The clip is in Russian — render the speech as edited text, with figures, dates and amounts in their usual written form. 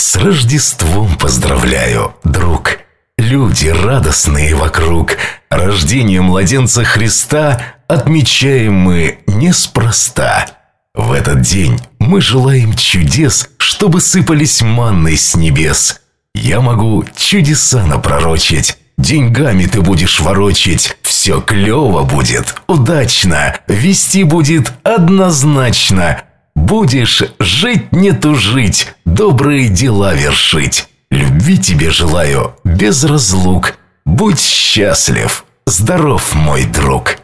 С Рождеством поздравляю, друг! Люди радостные вокруг. Рождение младенца Христа отмечаем мы неспроста. В этот день мы желаем чудес, чтобы сыпались манной с небес. Я могу чудеса напророчить. Деньгами ты будешь ворочить. Все клево будет, удачно. Вести будет однозначно. Будешь жить не тужить, добрые дела вершить. Любви тебе желаю без разлук. Будь счастлив, здоров, мой друг.